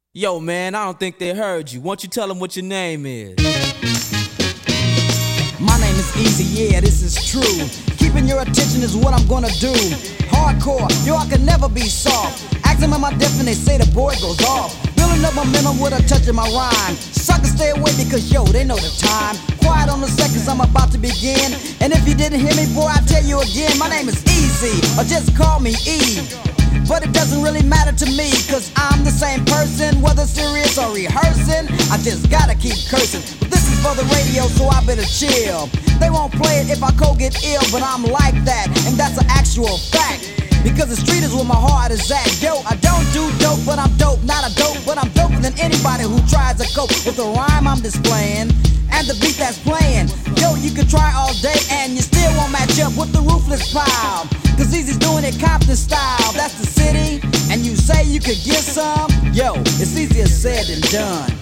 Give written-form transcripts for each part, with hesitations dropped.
Yo, man, I don't think they heard you. Won't you tell them what your name is? My name is Easy, yeah, this is true. Keeping your attention is what I'm gonna do. Hardcore, yo, I can never be soft. Ask them am I deaf and they say the boy goes off. Building up momentum with a touch of my rhyme. Suckers stay away because, yo, they know the time. Quiet on the seconds, I'm about to begin. And if you didn't hear me, boy, I tell you again. My name is Easy, or just call me E. But it doesn't really matter to me, cause I'm the same person, whether serious or rehearsing. I just gotta keep cursing. But this is for the radio, so I better chill. They won't play it if I get ill, but I'm like that, and that's an actual fact. Because the street is where my heart is at. Yo, I don't do dope, but I'm dope. Not a dope, but I'm doper than anybody who tries to cope with the rhyme I'm displaying and the beat that's playing. Yo, you can try all day and you still won't match up with the ruthless pile. Cause Easy's doing it Compton style. That's the city, and you say you could get some. Yo, it's easier said than done.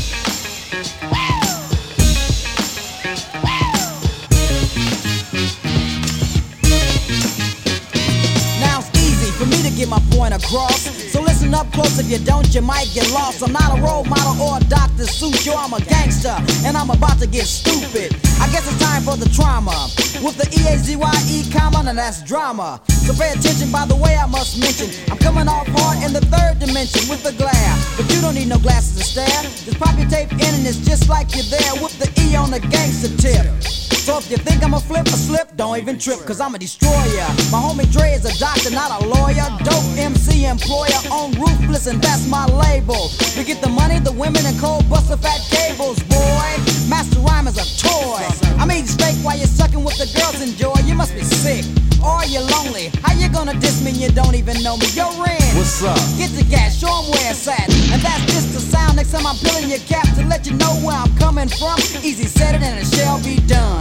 Get my point across, so listen up close. If you don't, you might get lost. I'm not a role model or a Dr. Seuss. Yo, I'm a gangster, and I'm about to get stupid. I guess it's time for the trauma with the E-A-Z-Y-E comma, and that's drama. So pay attention, by the way, I must mention I'm coming off hard in the third dimension with the glare. But you don't need no glasses to stare. Just pop your tape in and it's just like you're there with the E on the gangster tip. So if you think I'm a flip or slip, don't even trip, cause I'm a destroyer. My homie Dre is a doctor, not a lawyer. Dope MC employer on Ruthless, and that's my label. We get the money, the women, and cold buster fat cables, boy. Master rhyme is a toy. I'm eating steak while you're sucking with the girls enjoy. You must be sick, or you're lonely. How you gonna diss me and you don't even know me? Yo, Ren, what's up? Get the gas, show 'em where it's at. And that's just the sound. Next time I'm peeling your cap to let you know where I'm coming from. Easy said it and it shall be done.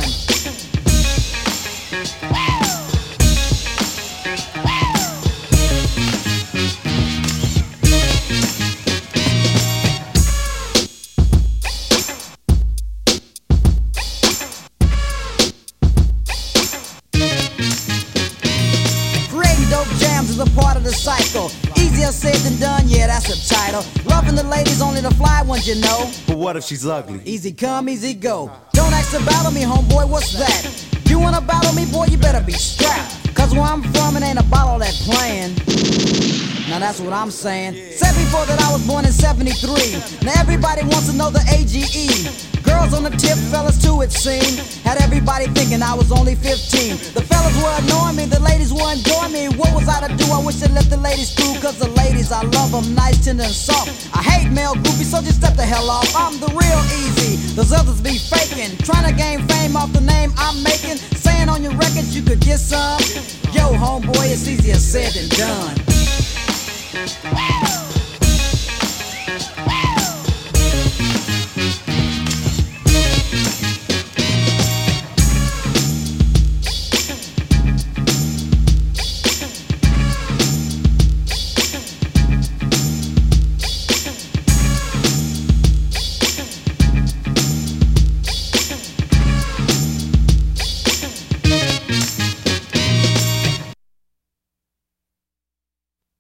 Is a part of the cycle. Easier said than done, yeah, that's a title. Loving the ladies, only the fly ones, you know. But what if she's ugly? Easy come, easy go. Don't ask to battle me, homeboy, what's that? You wanna battle me, boy, you better be strapped. Cause where I'm from, it ain't about all that playing. Now that's what I'm saying. Said before that I was born in 73. Now everybody wants to know the AGE. Girls on the tip, fellas too, it seemed. Had everybody thinking I was only 15. The fellas were annoying me, the ladies were enjoying me. What was I to do? I wish I let the ladies through. Cause the ladies, I love them nice, tender, and soft. I hate male groupies, so just step the hell off. I'm the real Easy, those others be faking. Trying to gain fame off the name I'm making. Saying on your records you could get some. Yo, homeboy, it's easier said than done.